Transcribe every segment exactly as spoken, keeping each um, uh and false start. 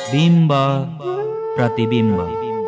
बिम्ब प्रतिबिम्ब।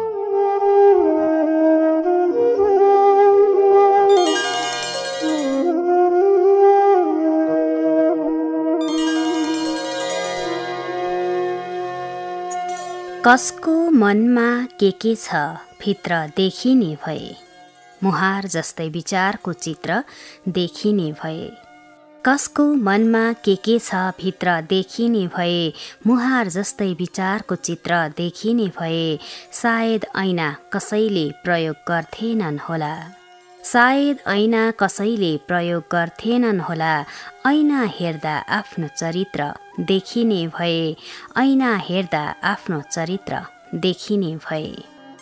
कसको मनमा के के छ भित्र देखिने भए, मुहार जस्तै विचारको चित्र देखिने भए। कसको मनमा के के छ भित्र देखिने भए, मुहार जस्तै विचारको चित्र देखिने भए। सायद ऐना कसैले प्रयोग गर्थेनन् होला, सायद ऐना कसैले प्रयोग गर्थेनन् होला। ऐना हेर्दा आफ्नो चरित्र देखिने भए, ऐना हेर्दा आफ्नो चरित्र देखिने भए।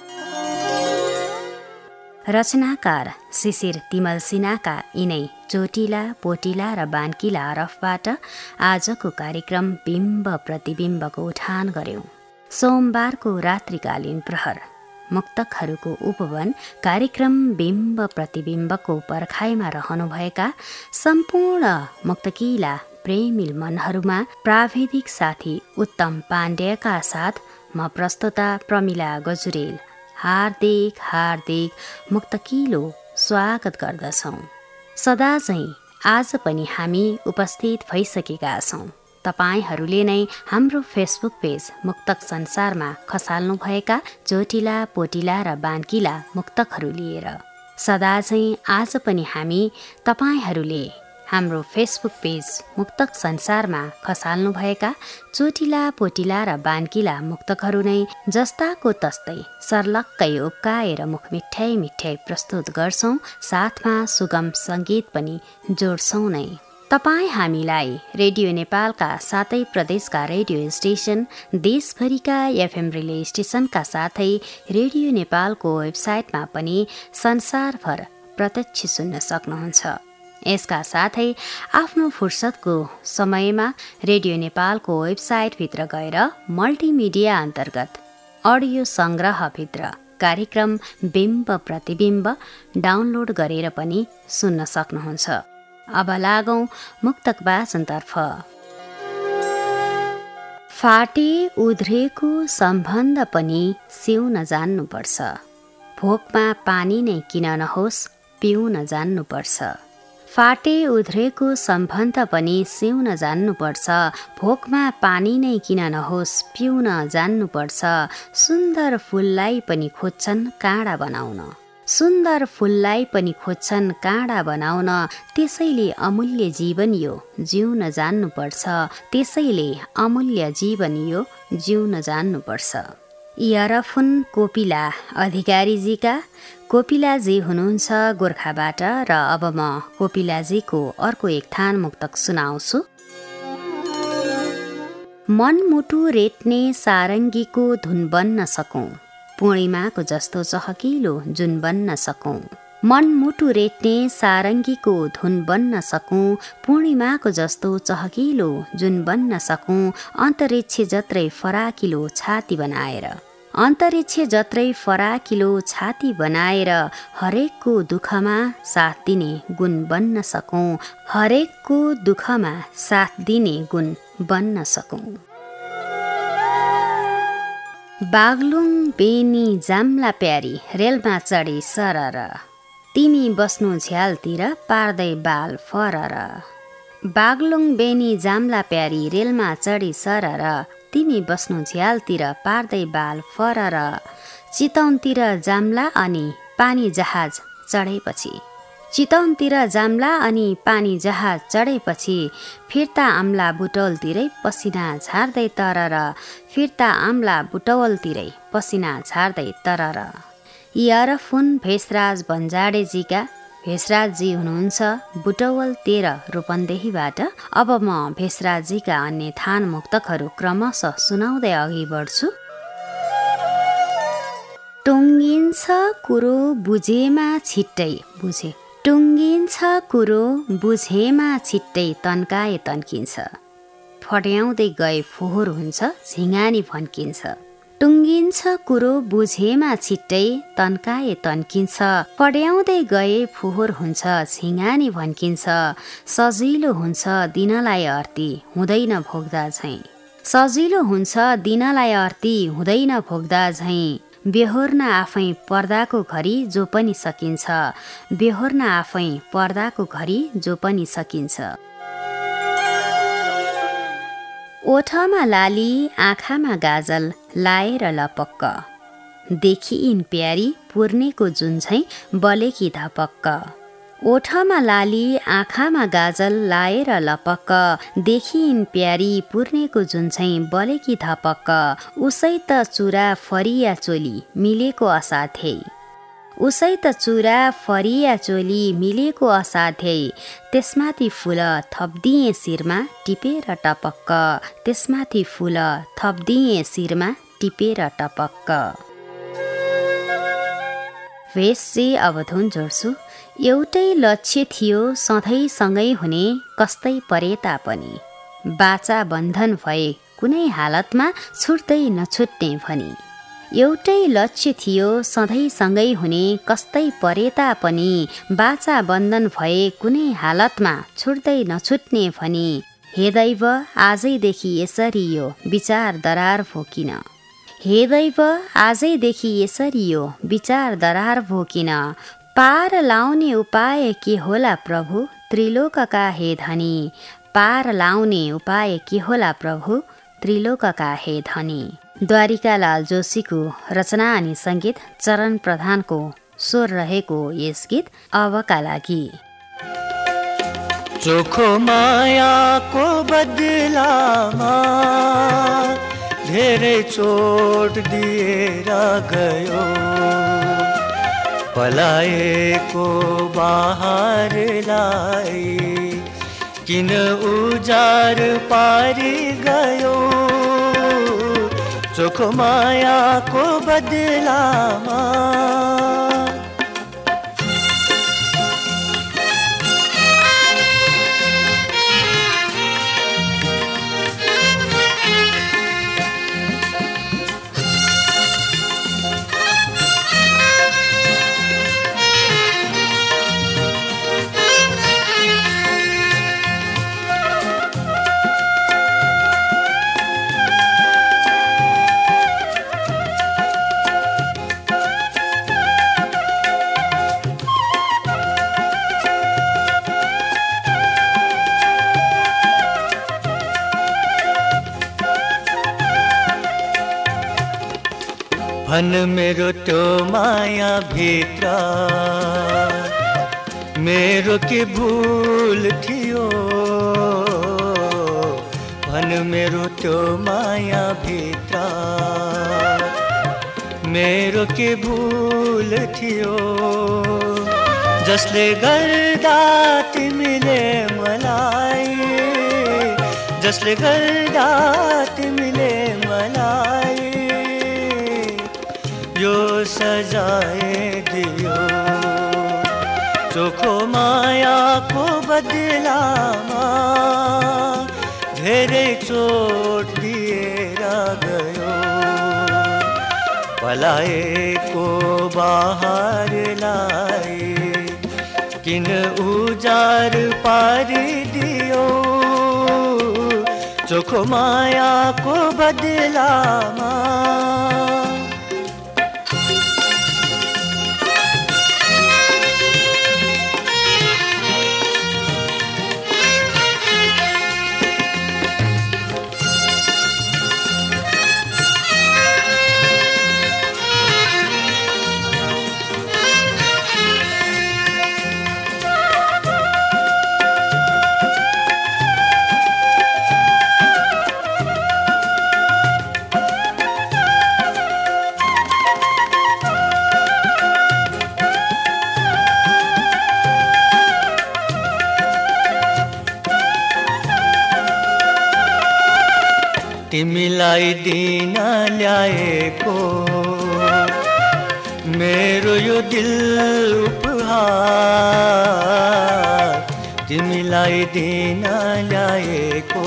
रचनाकार शिशिर तिमल सिन्हाका यिनै चोटिला पोटिला र बान्किला हरफबाट आजको कार्यक्रम बिम्ब प्रतिबिम्बको उठान गर्यौं। सोमबारको रात्रिकालीन प्रहर मुक्तकहरूको उपवन कार्यक्रम बिम्ब प्रतिबिम्बको पर्खाइमा रहनुभएका सम्पूर्ण मुक्तकीला प्रेमिल मनहरूमा प्राविधिक साथी उत्तम पाण्डेका साथ म प्रस्तुता प्रमिला गजुरेल हार्दिक हार्दिक मुक्तकीलो स्वागत गर्दछौं। सदा चाहिँ आज पनि हामी उपस्थित भइसकेका छौं तपाईहरूले नै हाम्रो फेसबुक पेज मुक्तक संसारमा खसाल्नुभएका चोटिला पोटिला र बान्किला मुक्तकहरू लिएर। सदा चाहिँ आज पनि हामी तपाईहरूले हाम्रो फेसबुक पेज मुक्तक संसारमा खसाल्नुभएका चोटिला पोटिला र बान्किला मुक्तकहरू नै जस्ताको तस्तै सर्लक्कै उब्काएर मुख मिठ्याई मिठ्याई प्रस्तुत गर्छौं, साथमा सुगम सङ्गीत पनि जोड्छौं नै। तपाईँ हामीलाई रेडियो नेपालका सातै प्रदेशका रेडियो स्टेशन, देशभरिका एफएम रिले स्टेशनका साथै रेडियो नेपालको वेबसाइटमा पनि संसारभर प्रत्यक्ष सुन्न सक्नुहुन्छ। यसका साथै आफ्नो फुर्सदको समयमा रेडियो नेपालको वेबसाइटभित्र गएर मल्टिमिडिया अन्तर्गत अडियो सङ्ग्रहभित्र कार्यक्रम बिम्ब प्रतिबिम्ब डाउनलोड गरेर पनि सुन्न सक्नुहुन्छ। अब लागौं मुक्तक वाचनतर्फ। फाटे उध्रेको सम्बन्ध पनि सिउन जान्नुपर्छ, भोकमा पानी नै किन नहोस् पिउन जान्नुपर्छ। फाटे उध्रेको सम्बन्ध पनि सिउन जान्नुपर्छ, भोकमा पानी नै किन नहोस् पिउन जान्नुपर्छ। सुन्दर फुललाई पनि खोज्छन् काँडा बनाउन, सुन्दर फुललाई पनि खोज्छन् काँडा बनाउन। त्यसैले अमूल्य जीवन यो जिउन जान्नुपर्छ, त्यसैले अमूल्य जीवन यो जिउन जान्नुपर्छ। इयरफोन कोपिला अधिकारीजीका कोपिलाजी हुनुहुन्छ गोर्खाबाट र अब म कोपिलाजीको अर्को एक थान मुक्तक सुनाउँछु। मनमुटु रेट्ने सारङ्गीको धुन बन्न सकौं, पूर्णिमाको जस्तो चहकिलो जुन बन्न सकौं। मनमुटु रेट्ने सारङ्गीको धुन बन्न सकौं, पूर्णिमाको जस्तो चहकिलो जुन बन्न सकौं। अन्तरिक्ष जत्रै फराकिलो छाती बनाएर, अन्तरिक्ष जत्रै फराकिलो छाती बनाएर हरेकको दुःखमा साथ दिने गुण बन्न सकौं, हरेकको दुःखमा साथ दिने गुण बन्न सकौं। बागलुङ बेनी जाम्ला प्यारी रेलमा चढी सरर, तिमी बस्नु झ्यालतिर पार्दै बाल फरर। बागलुङ बेनी जाम्ला प्यारी रेलमा चढी सरर, तिमी बस्नु झ्यालतिर पार्दै बाल फरर। चितवनतिर जाम्ला अनि पानी जहाज चढेपछि, चितवनतिर जाम्ला अनि पानी जहाज चढेपछि फिर्ता आम्ला बुटवलतिरै पसिना झार्दै तरर, फिर्ता आम्ला बुटवलतिरै पसिना झार्दै तरर। इयरफोन भेषराज भन्जाडेजीका भेषराजजी हुनुहुन्छ बुटवल तेह्र रूपन्देहीबाट। अब म भेषराजजीका अन्य थान मुक्तकहरू क्रमशः सुनाउँदै अघि बढ्छु। टुङ्गिन्छ कुरो बुझेमा छिट्टै बुझे, टुङ्गिन्छ कुरो बुझेमा छिट्टै तन्काए तन्किन्छ, फट्याउँदै गए फोहोर हुन्छ झिङ्गानी फन्किन्छ। टुङ्गिन्छ कुरो बुझेमा छिट्टै तन्काए तन्किन्छ, पड्याउँदै गए फोहोर हुन्छ झिङ्गानी भन्किन्छ। सजिलो हुन्छ दिनलाई अर्ती हुँदैन भोग्दा झैँ, सजिलो हुन्छ दिनलाई अर्ती हुँदैन भोग्दा झैँ बेहोर्न आफै पर्दाको घरी जो पनि सकिन्छ बेहोर्न आफै पर्दाको घरी जो पनि सकिन्छ। ओठमा लाली आँखामा गाजल लाएर लपक्क देखिइन् प्यारी पूर्णेको जुन झैँ बलेकी धपक्क। ओठमा लाली आँखामा गाजल लाएर लपक्क देखिइन् प्यारी पूर्णेको जुन झैँ बलेकी धपक्क। उसै त चुरा फरिया चोली मिलेको असाध्यै उसै त चुरा फरिया चोली मिलेको असाध्यै त्यसमाथि फुल थप्दिए शिरमा टिपेर टपक्क त्यसमाथि फुल थप्दिए शिरमा टिपेर टपक्क। वेशजी अब धुन जोड्छु। एउटै लक्ष्य थियो सधैँ सँगै हुने कस्तै परे तापनि बाचा बन्धन भए कुनै हालतमा छुट्दै नछुट्ने भनी। एउटै लक्ष्य थियो सधैँ सँगै हुने कस्तै परे तापनि बाचा बन्धन भए कुनै हालतमा छुट्दै नछुट्ने भनी। हे दैव आजैदेखि यसरी यो विचार दरार भोकिन हे दैव आजैदेखि यसरी यो विचार दरार भोकिन। पार लाउने उपाय के होला प्रभु त्रिलोकका हे धनी पार लाउने उपाय के होला प्रभु त्रिलोकका हे धनी। द्वारिकालाल जोशीको रचना अनि सङ्गीत चरण प्रधानको स्वर रहेको यस गीत अबका लागि। चोखो मायाको बदलामा धेरै चोट दिएर गयो पलाएको बहारलाई किन उजार पारी गयो। चोखो मायाको बदलामा भन मेरो त्यो माया भित्र मेरो के भूल थियो भन मेरो त्यो माया भित्र मेरो के भूल थियो जसले गर्दा तिमीले मलाई जसले गर्दा तिमीले मलाई यो सजाए दियो। चोखो मायाको बदलामा धेरै चोट दिएर गयो पलाएको बहारलाई किन उजार पारिदियो। चोखो मायाको बदलामा तिमीलाई दिन ल्याएको मेरो यो दिल उपहार तिमीलाई दिन ल्याएको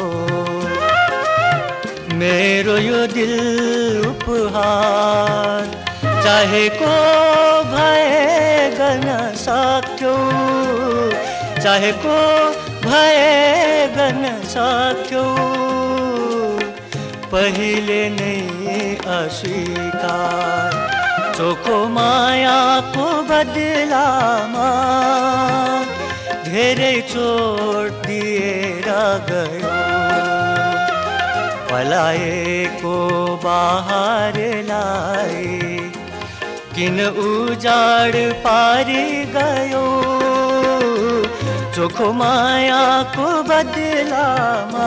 मेरो यो दिल उपहार चाहेको भए गर्न सक्थ्यौ चाहेको भए गर्न सक्थ्यौ पहिले नै अस्वीकार। चोखो मायाको बदलामा धेरै चोट दिएर गयो। पलाएको बहारलाई किन उजाड पारी गयो। चोखो मायाको बदलामा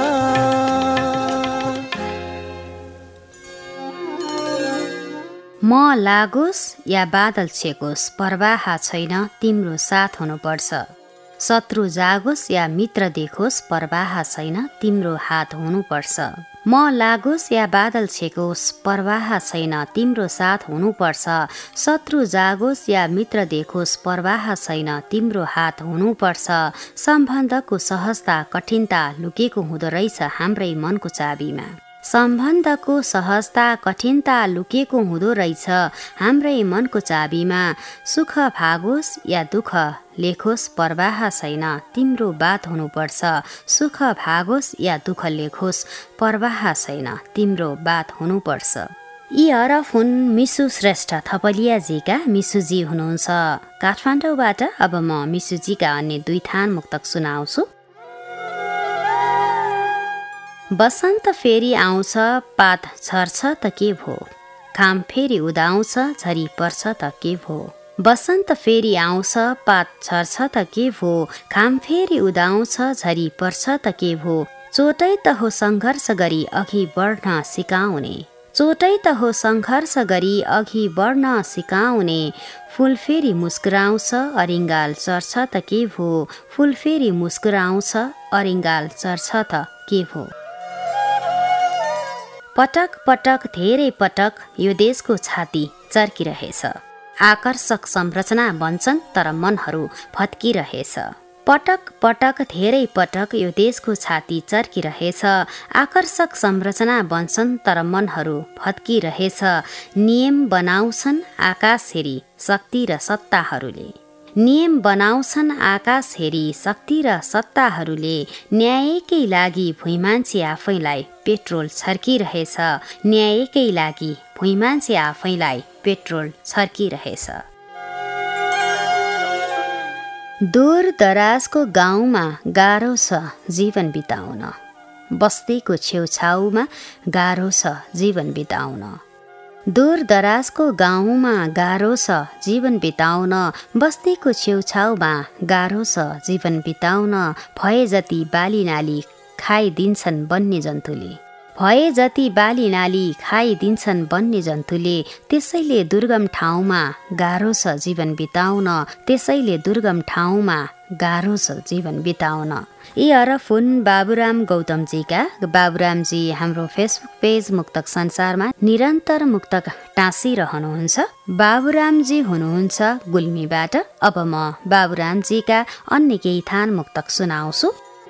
म लागोस् या बादल छेकोस् परवाह छैन, तिम्रो साथ हुनुपर्छ। शत्रु जागोस् या मित्र देखोस् परवाह छैन, तिम्रो हात हुनुपर्छ। म लागोस् या बादल छेकोस् परवाह छैन, तिम्रो साथ हुनुपर्छ। शत्रु जागोस् या मित्र देखोस् परवाह छैन, तिम्रो हात हुनुपर्छ। सम्बन्धको सहजता कठिनता लुकेको हुँदो रहेछ हाम्रै मनको चाबीमा। सम्बन्धको सहजता कठिनता लुकेको हुँदो रहेछ हाम्रै मनको चाबीमा। सुख भागोस् या दुःख लेखोस् परवाह छैन, तिम्रो बात हुनुपर्छ। सुख भागोस् या दुःख लेखोस् परवाह छैन, तिम्रो बात हुनुपर्छ। यी हरफ हुन् मिसु श्रेष्ठ थपलियाजीका। मिसुजी हुनुहुन्छ काठमाडौँबाट। अब म मिसुजीका अन्य दुई थान मुक्तक सुनाउँछु। बसन्त फेरि आउँछ पात छर्छ त के भो, घाम फेरि उदाउँछ झरी पर्छ त के भो। बसन्त फेरि आउँछ पात छर्छ त के भो, घाम फेरि उदाउँछ झरी पर्छ त के भो। चोटै त हो सङ्घर्ष गरी अघि बढ्न सिकाउने, चोटै त हो सङ्घर्ष गरी अघि बढ्न सिकाउने। फुल फेरि मुस्कुराउँछ अरिङ्गाल चर्छ त के भो, फुल फेरि मुस्कुराउँछ अरिङ्गाल चर्छ त के भो। पटक पटक धेरै पटक यो देशको छाती चर्किरहेछ, आकर्षक संरचना बन्छन् तर मनहरू भत्किरहेछ। पटक पटक धेरै पटक यो देशको छाती चर्किरहेछ, आकर्षक संरचना बन्छन् तर मनहरू भत्किरहेछ। नियम बनाउँछन् आकाश हेरी शक्ति र सत्ताहरूले, नियम बनाउँछन् आकाश हेरी शक्ति र सत्ताहरूले। न्यायकै लागि भुइँ मान्छे आफैलाई पेट्रोल छर्किरहेछ, न्यायकै लागि भुइँ मान्छे आफैलाई पेट्रोल छर्किरहेछ। दूर दराजको गाउँमा गाह्रो छ जीवन बिताउन, बस्तीको छेउछाउमा गाह्रो छ जीवन बिताउन। दूर दराजको गाउँमा गाह्रो छ जीवन बिताउन, बस्तीको छेउछाउमा गाह्रो छ जीवन बिताउन। भए जति बाली नाली खाइदिन्छन् वन्य जन्तुले, भए जति बाली नाली खाइदिन्छन् वन्य जन्तुले। त्यसैले दुर्गम ठाउँमा गाह्रो छ जीवन बिताउन, त्यसैले दुर्गम ठाउँमा गाह्रो छ जीवन बिताउन। यी हरफ हुन् बाबुराम गौतमजीका। बाबुरामजी हाम्रो फेसबुक पेज मुक्तक संसारमा निरन्तर मुक्तक टाँसिरहनुहुन्छ। बाबुरामजी हुनुहुन्छ गुल्मीबाट। अब म बाबुरामजीका अन्य केही थान मुक्तक सुनाउँछु।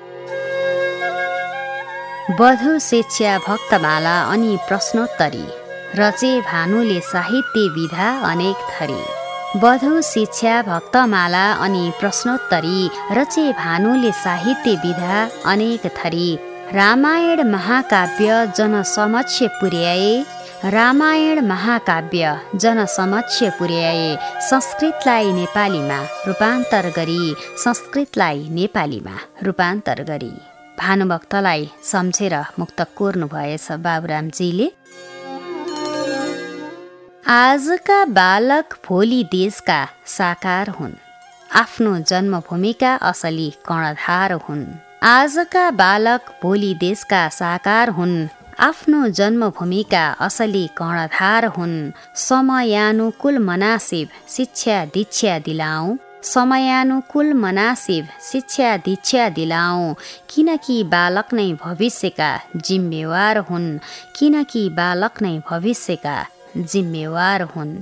वधु शिक्षा भक्तमाला अनि प्रश्नोत्तरी, रचे भानुले साहित्य विधा अनेक थरी। वधु शिक्षा भक्तमाला अनि प्रश्नोत्तरी, रचे भानुले साहित्य विधा अनेक थरी। रामायण महाकाव्य जनसमक्ष पुर्याए, रामायण महाकाव्य जनसमक्ष पुर्याए। संस्कृतलाई नेपालीमा रूपान्तर गरी, संस्कृतलाई नेपालीमा रूपान्तर गरी। भानुभक्तलाई सम्झेर मुक्तक कोर्नु भएछ बाबुरामजीले। आजका बालक भोलि देशका साकार हुन्, आफ्नो जन्मभूमिका असली कर्णधार हुन्। आजका बालक भोलि देशका साकार हुन्, आफ्नो जन्मभूमिका असली कर्णधार हुन्। समयानुकूल मनासिब शिक्षा दीक्षा दिलाऊ, समयानुकूल मनासिब शिक्षा दीक्षा दिलाऊ। किनकि बालक नै भविष्यका जिम्मेवार हुन्, किनकि बालक नै भविष्यका जिम्मेवार हुन्।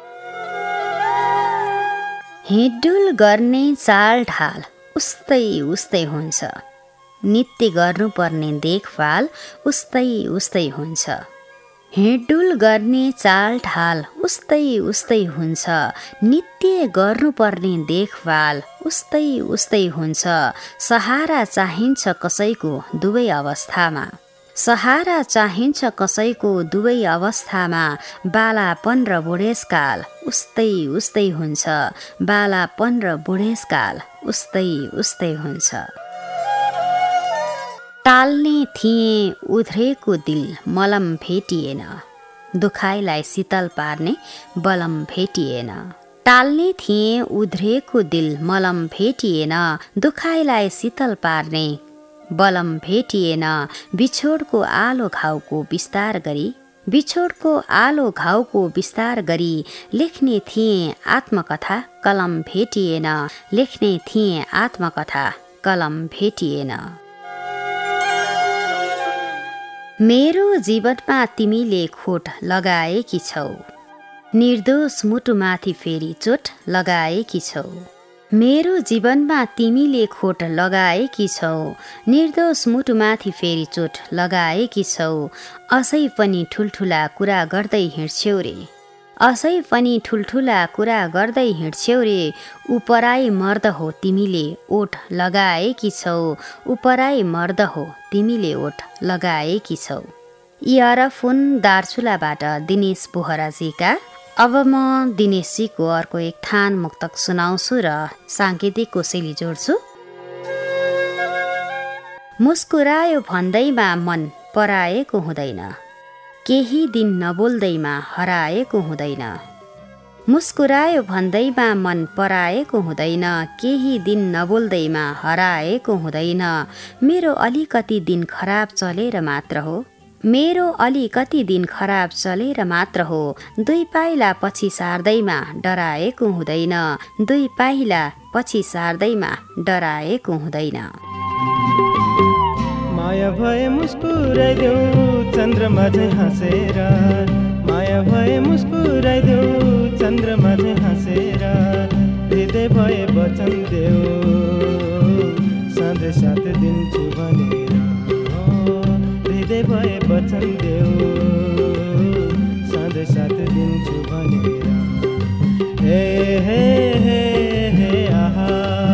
हिँडडुल गर्ने चाल ढाल उस्तै उस्तै हुन्छ, नित्य गर्नुपर्ने देखभाल उस्तै उस्तै हुन्छ। हिँडडुल गर्ने चाल ढाल उस्तै उस्तै हुन्छ, नित्य गर्नुपर्ने देखभाल उस्तै उस्तै हुन्छ। सहारा चाहिन्छ कसैको दुवै अवस्थामा, सहारा चाहिन्छ कसैको दुवै अवस्थामा, बालापन र बुढेसकाल उस्तै उस्तै हुन्छ, बालापन र बुढेसकाल उस्तै उस्तै हुन्छ। टाल्ने थिएँ उध्रेको दिल मलम भेटिएन, दुखाइलाई शीतल पार्ने बलम भेटिएन। टाल्ने थिएँ उध्रेको दिल मलम भेटिएन, दुखाइलाई शीतल पार्ने बलम भेटिएन। बिछोडको आलो घाउको विस्तार गरी, बिछोडको आलो घाउको विस्तार गरी लेख्ने थिएँ आत्मकथा, कलम भेटिएन, लेख्ने थिएँ आत्मकथा, कलम भेटिएन। मेरो जीवनमा तिमीले खोट लगाएकी छौ, निर्दोष मुटुमाथि फेरि चोट लगाएकी छौ। मेरो जीवनमा तिमीले खोट लगाएकी छौ, निर्दोष मुटुमाथि फेरि चोट लगाएकी छौ। असै पनि ठुल्ठुला कुरा गर्दै हिँड्छौ रे, असै पनि ठुल्ठुला कुरा गर्दै हिँड्छौ रे। उपराई मर्द हो तिमीले ओठ लगाएकी छौ, उपराई मर्द हो तिमीले ओठ लगाएकी छौ। इयरफोन दार्चुलाबाट दिनेश बोहराजीका। अब म दिनेशजीको अर्को एक थान मुक्तक सुनाउँछु र साङ्गीतिक कोसेली जोड्छु। मुस्कुरायो भन्दैमा मन पराएको हुँदैन, केही दिन नबोल्दैमा हराएको हुँदैन। मुस्कुरायो भन्दैमा मन पराएको हुँदैन, केही दिन नबोल्दैमा हराएको हुँदैन। मेरो अलिकति दिन खराब चलेर मात्र हो, मेरो अलिकति दिन खराब चलेर मात्र हो। दुई पाइला पछि सार्दैमा डराएको हुँदैन, दुई पाइला पछि सार्दैमा डराएको हुँदैन। माया भए मुस्कुराइदेऊ चन्द्रमा झै हाँसेर, माया भए मुस्कुराइदेऊ चन्द्रमा झै हाँसेर। हृदय भए वचन देऊ सधैँ साथ दिन्छु भनेर, हृदय भए वचन देऊ सधैँ साथ दिन्छु भनेर। हे हे हे हे आहा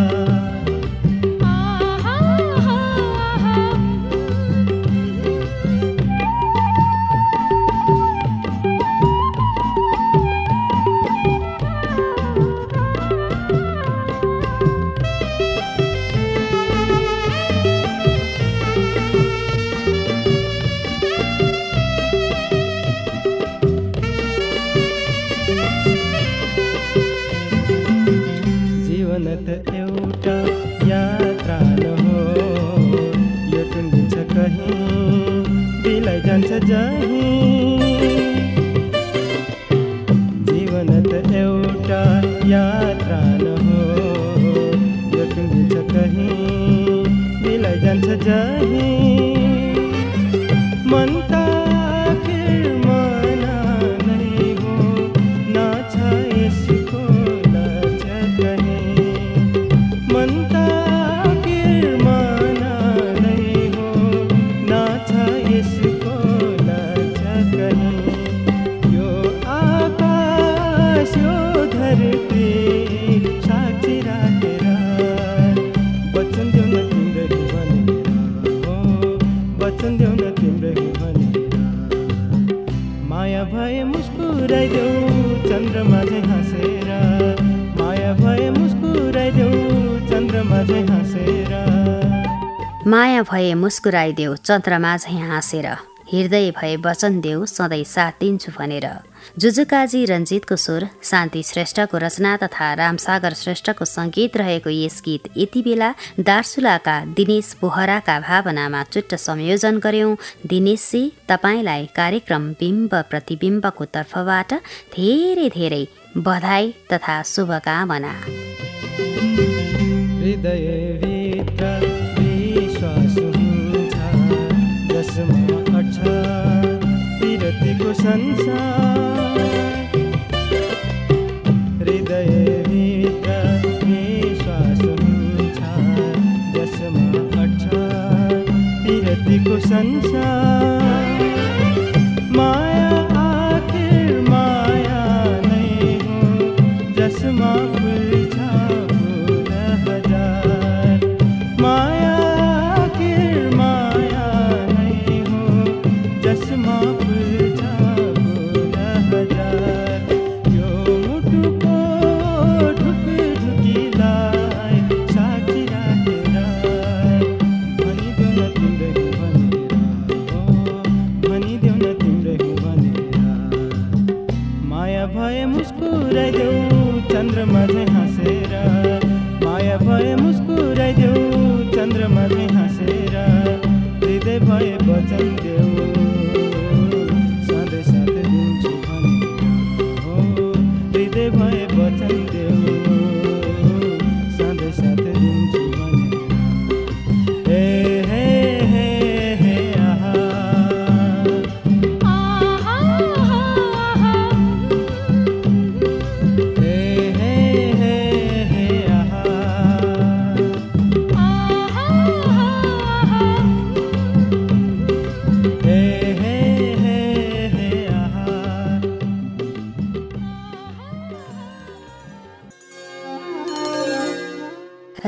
एउटा यात्रा नहो, यो टुङ्गिन्छ कहीँ बिलाइ जान्छ जहीँ। जीवन त एउटा यात्रा नहो, यो टुङ्गिन्छ कहीँ बिलाइ जान्छ जहीँ। मन त आखिर मना नै हो, न छ यसको लाज कहीँ। मन त आखिर मना नै हो, न छ यसको लाज कहीँ। यो आकाश यो धरती साक्षी राखेर वचन देऊ न तिम्रो भनेर, हो वचन देऊ न तिम्रो भनेर। माया भए मुस्कुराइदेऊ चन्द्रमा झै हाँसेर, माया भए मुस्कुराइदेऊ चन्द्रमा झै हाँसेर। माया भए मुस्कुराइदेऊ चन्द्रमा झै हाँसेर, हृदय भए वचन देऊ सधैँ साथ दिन्छु भनेर। जुजुकाजी रञ्जितको स्वर, शान्ति श्रेष्ठको रचना तथा रामसागर श्रेष्ठको सङ्गीत रहेको यस गीत यति बेला दार्चुलाका दिनेश बोहराका भावनामा चुट्ट संयोजन गर्यौं। दिनेशजी, तपाईँलाई कार्यक्रम बिम्ब प्रतिबिम्बको तर्फबाट धेरै धेरै बधाई तथा शुभकामना। हृदयभित्र विश्वास हुन्छ जसमा अट्छ विरतिको संसार। हृदयभित्र विश्वास हुन्छ जसमा अट्छ विरतिको संसार। माया आखिर माया नै हो जसमा फुल्छ फुल हजार। माया आखिर माया नै हो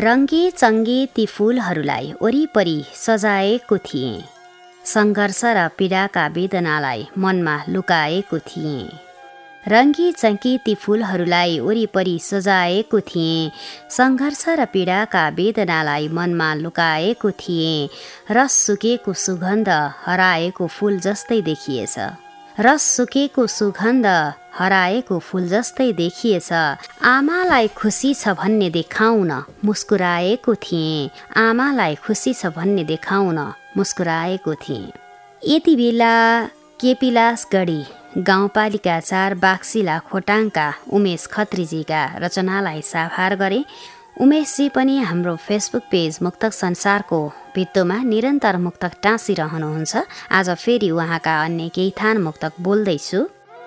रङ्गी चङ्गी ती फूलहरूलाई वरिपरि सजाएको थिएँ, सङ्घर्ष र पीडाका वेदनालाई मनमा लुकाएको थिएँ। रङ्गी चङ्गी ती फूलहरूलाई वरिपरि सजाएको थिएँ, सङ्घर्ष र पीडाका वेदनालाई मनमा लुकाएको थिएँ। रस सुकेको सुगन्ध हराएको फूल जस्तै देखिएछ, रस सुकेको सुगन्ध हराएको फूल जस्तै देखिएछ। आमालाई खुसी छ भन्ने देखाउन मुस्कुराएको थिएँ, आमालाई खुसी छ भन्ने देखाउन मुस्कुराएको थिएँ। यति बेला केपिलासगढी गाउँपालिका चार बाक्सिला खोटाङका उमेश खत्रीजीका रचनालाई साभार गरे। उमेशजी पनि हाम्रो फेसबुक पेज मुक्तक संसारको भित्तोमा निरन्तर मुक्तक टाँसिरहनुहुन्छ। आज फेरि उहाँका अन्य केही थान मुक्तक बोल्दैछु।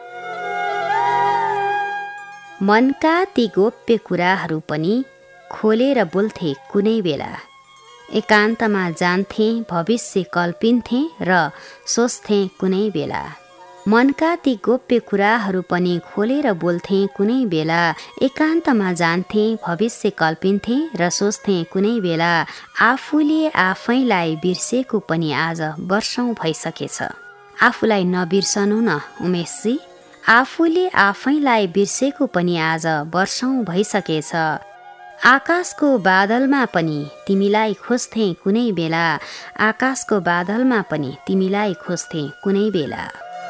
मनका ती गोप्य कुराहरू पनि खोलेर बोल्थे कुनै बेला, एकान्तमा जान्थे भविष्य कल्पिन्थे र सोच्थे कुनै बेला। मनका ती गोप्य कुराहरू पनि खोलेर बोल्थे कुनै बेला, एकान्तमा जान्थे भविष्य कल्पिन्थे र सोच्थे कुनै बेला। आफूले आफैलाई बिर्सेको पनि आज वर्षौँ भइसकेछ, आफूलाई नबिर्सनु न उमेशजी, आफूले आफैलाई बिर्सेको पनि आज वर्षौँ भइसकेछ। आकाशको बादलमा पनि तिमीलाई खोज्थे कुनै बेला, आकाशको बादलमा पनि तिमीलाई खोज्थे कुनै बेला।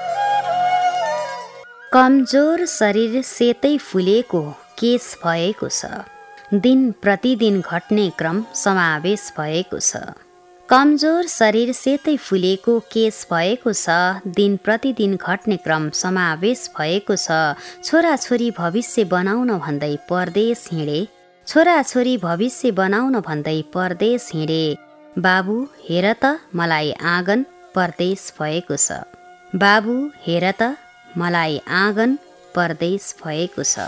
कमजोर शरीर सेतै फुलेको केस भएको छ, दिन प्रतिदिन घट्ने क्रम समावेश भएको छ। कमजोर शरीर सेतै फुलेको केस भएको छ, दिन प्रतिदिन घट्ने क्रम समावेश भएको छ। छोराछोरी भविष्य बनाउन भन्दै परदेश हिँडे, छोराछोरी भविष्य बनाउन भन्दै परदेश हिँडे। बाबु हेर त मलाई आँगन परदेश भएको छ, बाबु हेर त मलाई आँगन परदेश भएको छ।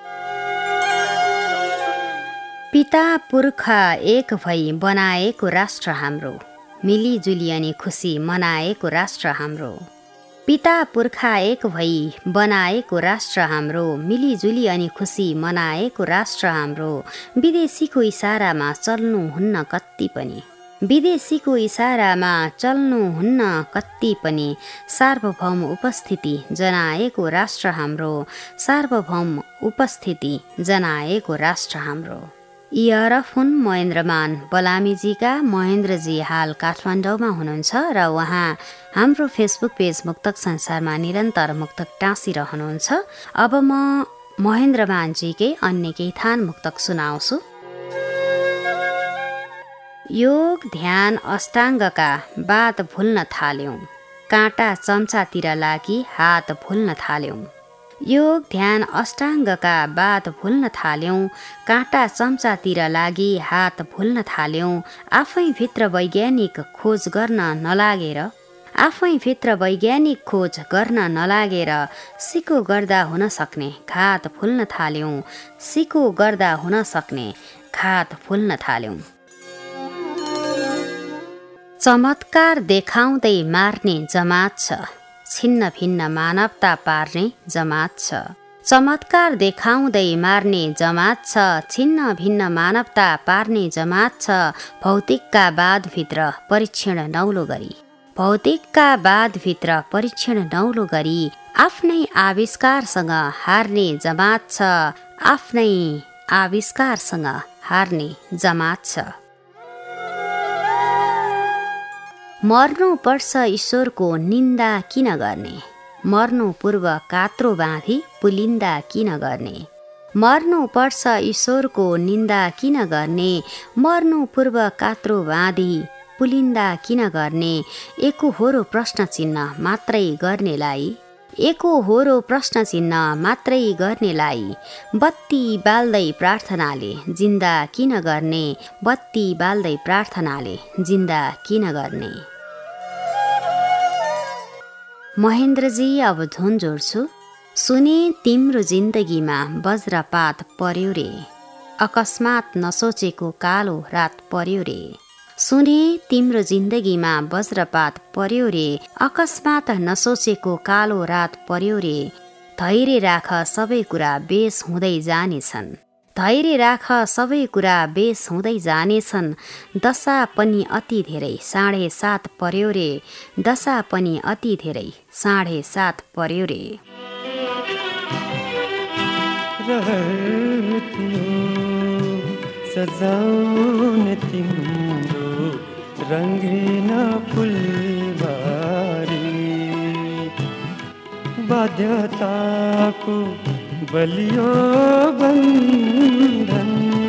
पिता पुर्खा एक भई बनाएको राष्ट्र हाम्रो, मिलिजुली अनि खुसी मनाएको राष्ट्र हाम्रो। पिता पुर्खा एक भई बनाएको राष्ट्र हाम्रो, मिलिजुली अनि खुसी मनाएको राष्ट्र हाम्रो। विदेशीको इसारामा चल्नुहुन्न कति पनि, विदेशीको इसारामा चल्नुहुन्न कति पनि। सार्वभौम उपस्थिति जनाएको राष्ट्र हाम्रो, सार्वभौम उपस्थिति जनाएको राष्ट्र हाम्रो। इयरफोन महेन्द्रमान बलामीजीका महेन्द्रजी हाल काठमाडौँमा हुनुहुन्छ र उहाँ हाम्रो फेसबुक पेज मुक्तक संसारमा निरन्तर मुक्तक टाँसिरहनुहुन्छ। अब म महेन्द्रमानजीकै अन्य केही थान मुक्तक सुनाउँछु। योग ध्यान अष्टाङ्गका बात भुल्न थाल्यौँ, काँटा चम्चातिर लागि हात भुल्न थाल्यौँ। योग ध्यान अष्टाङ्गका बात भुल्न थाल्यौँ, काँटा चम्चातिर लागि हात भुल्न थाल्यौँ। आफैभित्र वैज्ञानिक खोज गर्न नलागेर, आफैभित्र वैज्ञानिक खोज गर्न नलागेर सिको गर्दा हुन सक्ने घात भुल्न थाल्यौँ, सिको गर्दा हुन सक्ने घात भुल्न थाल्यौँ। चमत्कार देखाउँदै मार्ने जमात छ, छिन्न भिन्न मानवता पार्ने जमात छ। चमत्कार देखाउँदै मार्ने जमात छ, छिन्न भिन्न मानवता पार्ने जमात छ। भौतिकका बादभित्र परीक्षण नौलो गरी, भौतिकका बादभित्र परीक्षण नौलो गरी आफ्नै आविष्कारसँग हार्ने जमात छ, आफ्नै आविष्कारसँग हार्ने जमात छ। मर्नु पर्छ ईश्वरको निन्दा किन गर्ने, मर्नु पूर्व कात्रो बाँधी पुलिन्दा किन गर्ने। मर्नु पर्छ ईश्वरको निन्दा किन गर्ने, मर्नु पूर्व कात्रो बाँधी पुलिन्दा किन गर्ने। एकोहोरो प्रश्न चिन्ह मात्रै गर्नेलाई, एकोहोरो प्रश्न चिन्ह मात्रै गर्नेलाई बत्ती बाल्दै प्रार्थनाले जिन्दा किन गर्ने, बत्ती बाल्दै प्रार्थनाले जिन्दा किन गर्ने। महेन्द्रजी अब धुन जोड्छु। सुने तिम्रो जिन्दगीमा वज्रपात पर्यो रे, अकस्मात नसोचेको कालो रात पर्यो रे। सुने तिम्रो जिन्दगीमा वज्रपात पर्यो रे, अकस्मात नसोचेको कालो रात पर्यो रे। धैर्य राख सबै कुरा बेस हुँदै जानेछन्, धैर्य राख, सबै कुरा बेस हुँदै जानेछन्। दशा पनि अति धेरै साढे सात पर्यो रे, दशा पनि अति धेरै साढे सात पर्यो रे। सजाउन तिम्रो रङ्गीन फुलबारी, बाध्यताको बलियो बन्धन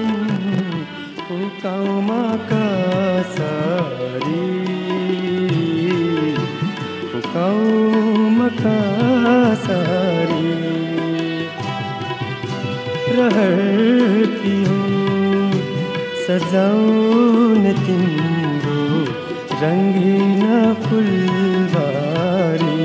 फुकाउमा कसरी, फुकाउमा कसरी रहती हो। सजाउन तिम्रो रङ्गीन फुलबारी,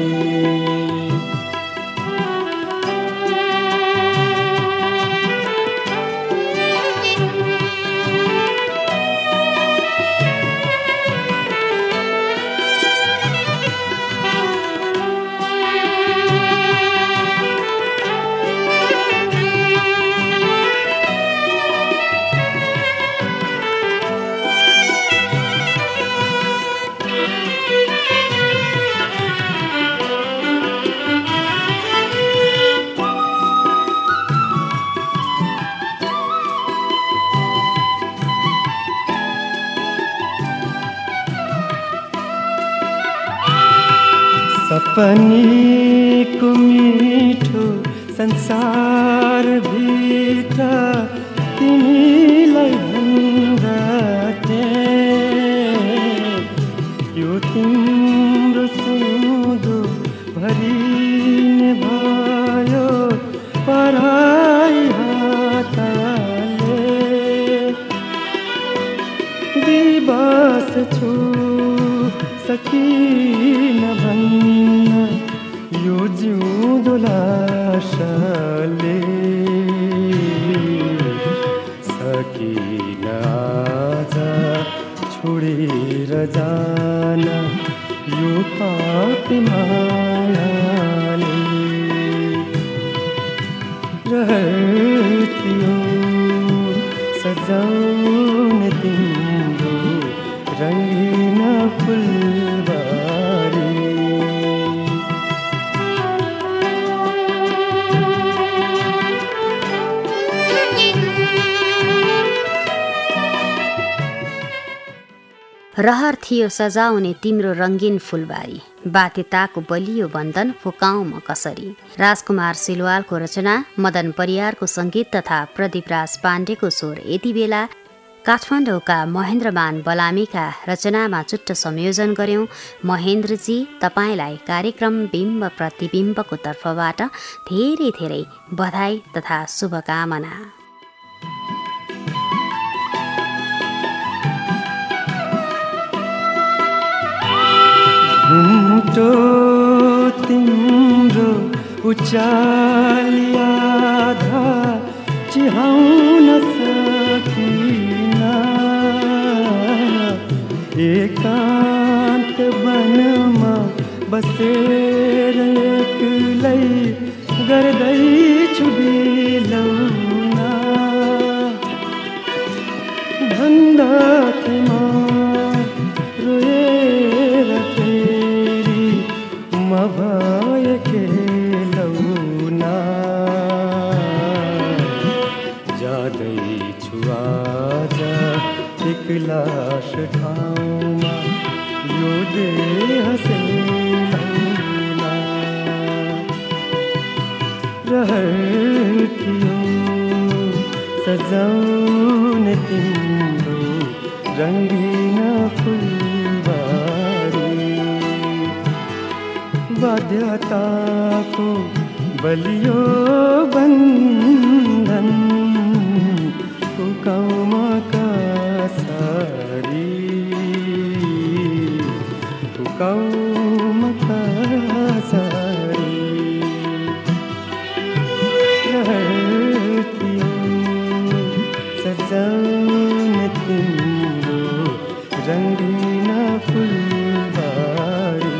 सपनीको मिठो संसारभित्र तिमीलाई भन्दाथे, यो तिम्रो सुधो भरिने भयो पराई हातले। दिवस छु सकिन भन्न यो जिउँदो लासले, सकिन आज छोडेर जान यो पापी मायाले। रहती हो सजाउन तिम्रो रङ्गीन फुलबारी, रहर थियो सजाउने तिम्रो रङ्गीन फुलबारी, बाध्यताको बलियो बन्धन फुकाउँ म कसरी। राजकुमार सिलवालको रचना, मदन परियारको सङ्गीत तथा प्रदीपराज पाण्डेको स्वर। यति बेला काठमाडौँका महेन्द्रमान बलामीका रचनामा चुट्ट संयोजन गर्यौं। महेन्द्रजी, तपाईँलाई कार्यक्रम बिम्ब प्रतिबिम्बको तर्फबाट धेरै धेरै बधाई तथा शुभकामना। घुम्टो तिम्रो उचालिया धा चिहाउन सकिन, एकान्त वनमा बसेर एक्लै गर्दैछु बिलौना। भन्दा तिमा रोएर फेरि म भए खेलौना, जाँदैछु आज एक्लास ठाउँमा यो देह सेलौना। रहती हो सजाउन तिम्रो रङ्गीन फुलबारी, बाध्यताको बलियो बन्धन फुकाउमा कसरी, फुकाउमा कसरी। रहती हो सजाउन तिम्रो रङ्गीन फुलबारी।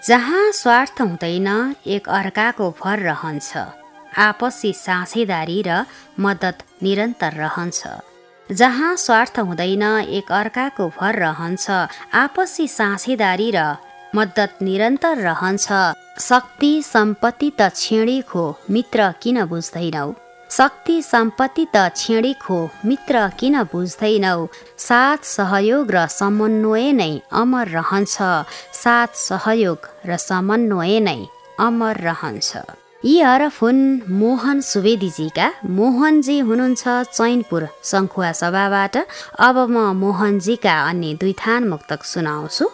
जहाँ स्वार्थ हुँदैन एक अर्काको भर रहन्छ, आपसी साझेदारी र मद्दत निरन्तर रहन्छ। जहाँ स्वार्थ हुँदैन एक अर्काको भर रहन्छ, आपसी साझेदारी र मद्दत निरन्तर रहन्छ। शक्ति सम्पत्ति त छेडीको मित्र किन बुझ्दैनौ, शक्ति सम्पत्ति त छेडीको मित्र किन बुझ्दैनौ। साथ सहयोग र समन्वय नै अमर रहन्छ, साथ सहयोग र समन्वय नै अमर रहन्छ। यी हरफ हुन् मोहन सुवेदीजीका। मोहनजी हुनुहुन्छ चैनपुर सङ्खुवा सभाबाट। अब म मोहनजीका अन्य दुई थान मुक्तक सुनाउँछु।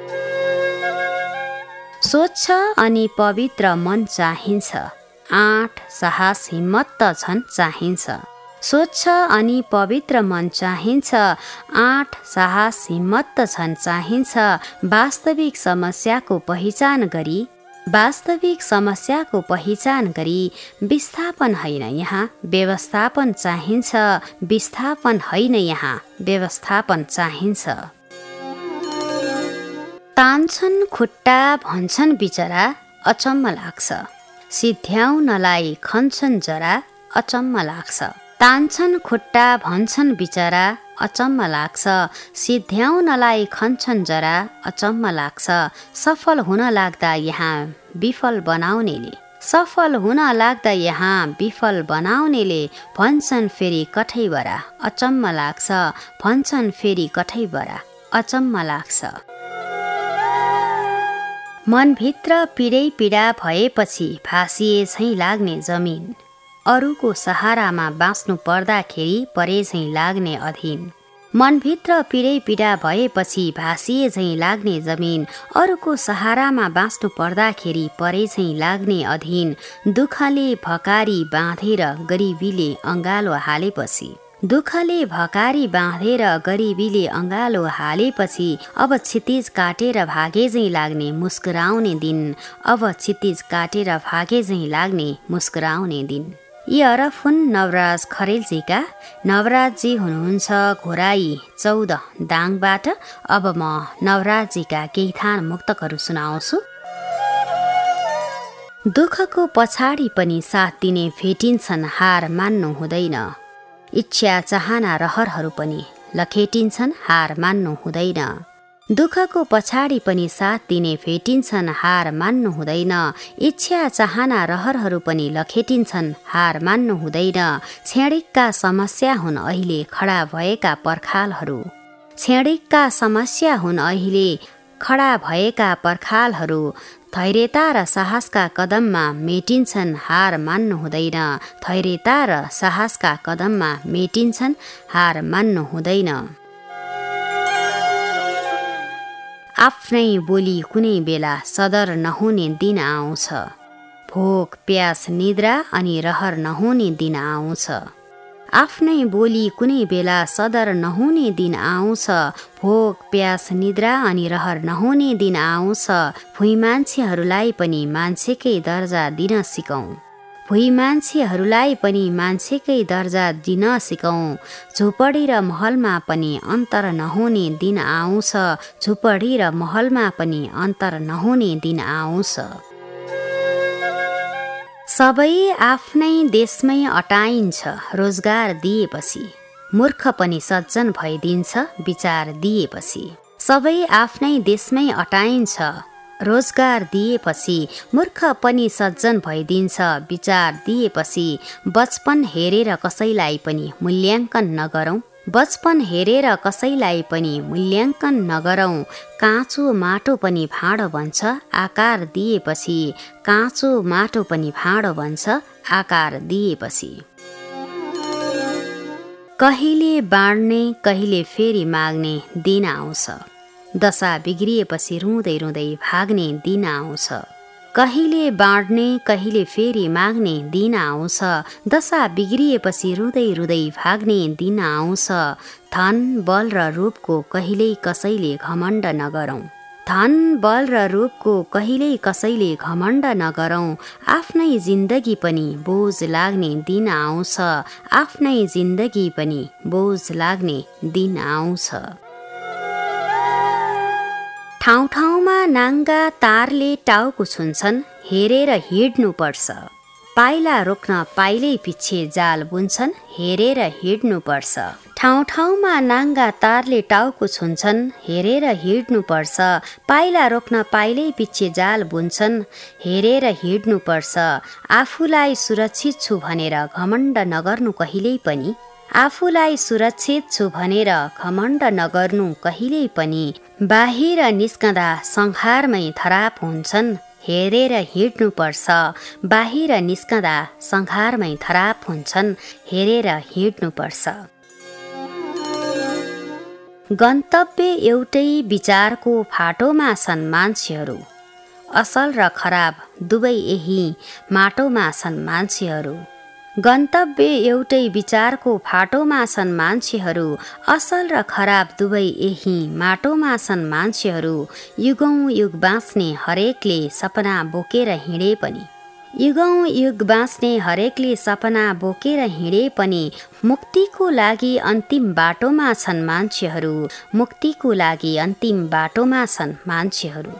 स्वच्छ अनि पवित्र मन चाहिन्छ, आँट साहस हिम्मत त झन् चाहिन्छ। स्वच्छ अनि पवित्र मन चाहिन्छ, आँट साहस हिम्मत त झन् चाहिन्छ। वास्तविक समस्याको पहिचान गरी वास्तविक समस्याको पहिचान गरी विस्थापन होइन यहाँ व्यवस्थापन चाहिन्छ, विस्थापन होइन यहाँ व्यवस्थापन चाहिन्छ। तान्छन् खुट्टा भन्छन् बिचरा अचम्म लाग्छ, सिध्याउनलाई खन्छन् जरा अचम्म लाग्छ। तान्छन् खुट्टा भन्छन् बिचरा अचम्म लाग्छ, सिध्याउनलाई खन्छन् जरा अचम्म लाग्छ। सफल हुन लाग्दा यहाँ विफल बनाउनेले सफल हुन लाग्दा यहाँ विफल बनाउनेले भन्छन् फेरि कठैबरा अचम्म लाग्छ, भन्छन् फेरि कठैबरा अचम्म लाग्छ। मनभित्र पीडै पीडा भएपछि भासिए झैँ लाग्ने जमिन, अरूको सहारामा बाँच्नु पर्दाखेरि परे झैँ लाग्ने अधीन। मनभित्र पीडै पीडा भएपछि भासिए झैँ लाग्ने जमिन, अरूको सहारामा बाँच्नु पर्दाखेरि परे झैँ लाग्ने अधीन। दुःखले भकारी बाँधेर गरिबीले अँगालो हालेपछि दुःखले भकारी बाँधेर गरिबीले अँगालो हालेपछि अब क्षितिज काटेर भागे झैँ लाग्ने मुस्कुराउने दिन, अब क्षितिज काटेर भागे झैँ लाग्ने मुस्कुराउने दिन। यी हरफ हुन् नवराज खरेलजीका। नवराजजी हुनुहुन्छ घोराई चौध दाङबाट। अब म नवराजजीका केही थान मुक्तकहरू सुनाउँछु। दुःखको पछाडि पनि साथ दिने भेटिन्छन्, हार मान्नु हुँदैन। इच्छा चाहना रहरहरू पनि लखेटिन्छन्, हार मान्नु हुँदैन। दुःखको पछाडि पनि साथ दिने भेटिन्छन्, हार मान्नु हुँदैन। इच्छा चाहना रहरहरू पनि लखेटिन्छन्, हार मान्नु हुँदैन। छेडिकका समस्या हुन् अहिले खडा भएका पर्खालहरू, छेडिकका समस्या हुन् अहिले खडा भएका पर्खालहरू। धैर्यता र साहसका कदममा मेटिन्छन्, हार मान्नु हुँदैन। धैर्यता र साहसका कदममा मेटिन्छन्, हार मान्नु हुँदैन। आफ्नै बोली कुनै बेला सदर नहुने दिन आउँछ, भोक प्यास निद्रा अनि रहर नहुने दिन आउँछ। आफ्नै बोली कुनै बेला सदर नहुने दिन आउँछ, भोक प्यास निद्रा अनि रहर नहुने दिन आउँछ। भुइँ मान्छेहरूलाई पनि मान्छेकै दर्जा दिन सिकौँ, भुइँ मान्छेहरूलाई पनि मान्छेकै दर्जा दिन सिकौँ। झुपडी र महलमा पनि अन्तर नहुने दिन आउँछ, झुपडी र महलमा पनि अन्तर नहुने दिन आउँछ। सबै आफ्नै देशमै अटाइन्छ, रोजगार दिएपछि मूर्ख पनि सज्जन भइदिन्छ, विचार दिएपछि। सबै आफ्नै देशमै अटाइन्छ, रोजगार दिएपछि मूर्ख पनि सज्जन भइदिन्छ, विचार दिएपछि। बचपन हेरेर कसैलाई पनि मूल्याङ्कन नगरौँ, बचपन हेरेर कसैलाई पनि मूल्याङ्कन नगरौँ। काँचो माटो पनि भाँडो बन्छ आकार दिएपछि, काँचो माटो पनि भाँडो बन्छ आकार दिएपछि। कहिले बाँड्ने कहिले फेरि माग्ने दिन आउँछ, दशा बिग्रिएपछि रुँदै रुँदै भाग्ने दिन आउँछ। कहिले बाँड्ने कहिले फेरि माग्ने दिन आउँछ, दशा बिग्रिएपछि रुँदै रुँदै भाग्ने दिन आउँछ। धन बल र रूपको कहिल्यै कसैले घमण्ड नगरौँ, धन बल र रूपको कहिल्यै कसैले घमण्ड नगरौँ। आफ्नै जिन्दगी पनि बोझ लाग्ने दिन आउँछ, आफ्नै जिन्दगी पनि बोझ लाग्ने दिन आउँछ। ठाउँ ठाउँमा नाङ्गा तारले टाउको छुन्छन्, हेरेर हिँड्नुपर्छ। पाइला रोक्न पाइलै पिच्छे जाल बुन्छन्, हेरेर हिँड्नुपर्छ। ठाउँ ठाउँमा नाङ्गा तारले टाउको छुन्छन्, हेरेर हिँड्नुपर्छ। पाइला रोक्न पाइलै पिच्छे जाल बुन्छन्, हेरेर हिँड्नुपर्छ। आफूलाई सुरक्षित छु भनेर घमण्ड नगर्नु कहिल्यै पनि। आफूलाई सुरक्षित छु भनेर घमण्ड नगर्नु कहिल्यै पनि। बाहिर निस्कँदा संहारमै धराप हुन्छन्, हेरेर हिँड्नुपर्छ। बाहिर निस्कँदा संहारमै धराप हुन्छन्, हेरेर हिँड्नुपर्छ। गन्तव्य एउटै विचारको फाटोमा छन् मान्छेहरू, असल र खराब दुवै यही माटोमा छन् मान्छेहरू। गन्तव्य एउटै विचारको फाटोमा छन् मान्छेहरू, असल र खराब दुवै यही माटोमा छन् मान्छेहरू। युगौँ युग बाँच्ने हरेकले सपना बोकेर हिँडे पनि, युगौँ युग बाँच्ने हरेकले सपना बोकेर हिँडे पनि। मुक्तिको लागि अन्तिम बाटोमा छन् मान्छेहरू, मुक्तिको लागि अन्तिम बाटोमा छन् मान्छेहरू।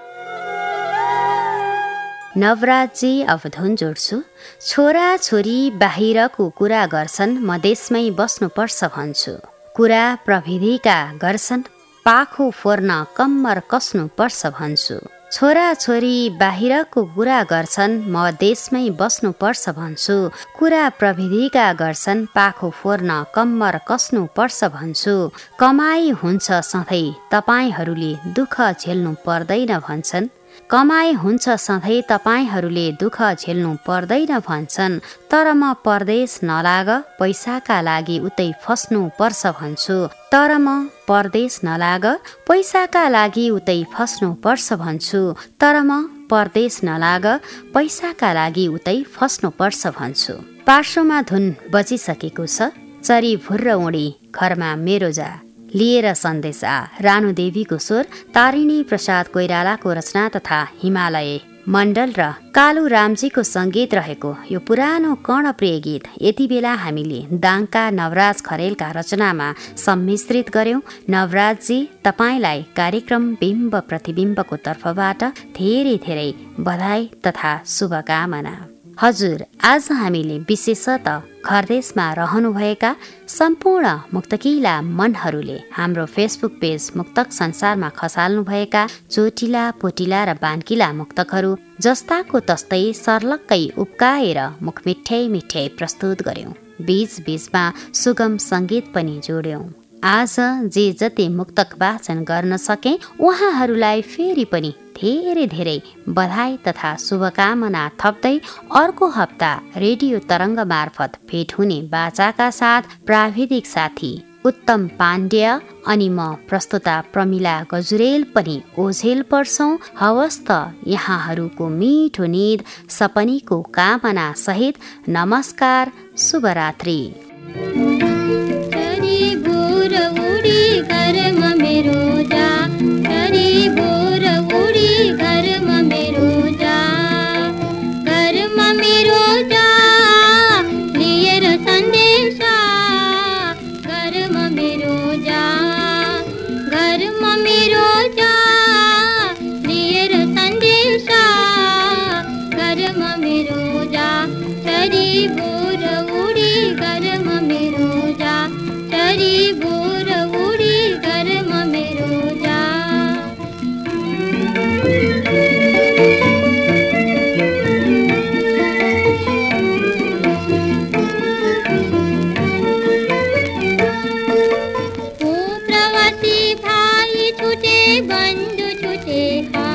नवराजी अब धुन जोड्छु। छोरा छोरी बाहिरको कुरा गर्छन्, म देशमै बस्नुपर्छ भन्छु। कुरा प्रविधिका गर्छन्, पाखो फोर्न कम्मर कस्नुपर्छ भन्छु। छोरा छोरी बाहिरको कुरा गर्छन्, म देशमै बस्नुपर्छ भन्छु। कुरा प्रविधिका गर्छन्, पाखो फोर्न कम्मर कस्नुपर्छ भन्छु। कमाई हुन्छ सधैँ तपाईँहरूले दुःख झेल्नु पर्दैन भन्छन्। कमाई हुन्छ सधैँ तपाईँहरूले दुःख झेल्नु पर्दैन भन्छन्। तर म परदेश नलाग पैसाका लागि उतै फस्नु पर्छ भन्छु। तर म परदेश नलाग पैसाका लागि उतै फस्नु पर्छ भन्छु। तर म परदेश नलाग पैसाका लागि उतै फस्नु पर्छ भन्छु। पार्श्वमा धुन बजिसकेको छ। चरी भुर्र उडी घरमा मेरो जा, लिएर सन्देश आ। रानु देवीको स्वर, तारिणी प्रसाद कोइरालाको रचना तथा हिमालय मण्डल र कालु रामजीको सङ्गीत रहेको यो पुरानो कर्णप्रिय गीत यति बेला हामीले दाङका नवराज खरेलका रचनामा सम्मिश्रित गर्यौं। नवराजजी, तपाईँलाई कार्यक्रम बिम्ब प्रतिबिम्बको तर्फबाट धेरै धेरै बधाई तथा शुभकामना। हजुर, आज हामीले विशेषतः घरदेशमा रहनुभएका सम्पूर्ण मुक्तकिला मनहरूले हाम्रो फेसबुक पेज मुक्तक संसारमा खसाल्नुभएका चोटिला पोटिला र बान्किला मुक्तकहरू जस्ताको तस्तै सर्लक्कै उब्काएर मुख मिठ्याई मिठ्याई प्रस्तुत गर्यौं। बीच बीचमा सुगम सङ्गीत पनि जोड्यौं। आज जे जति मुक्तक वाचन गर्न सके उहाँहरूलाई फेरि पनि धेरै धेरै बधाई तथा शुभकामना थप्दै अर्को हप्ता रेडियो तरङ्ग मार्फत भेट हुने बाचाका साथ प्राविधिक साथी उत्तम पाण्ड्य अनि म प्रस्तुता प्रमिला गजुरेल पनि ओझेल पर्छौं। हवस् त, यहाँहरूको मिठो निद सपनीको कामना सहित नमस्कार, शुभरात्रि। बंधु छुटे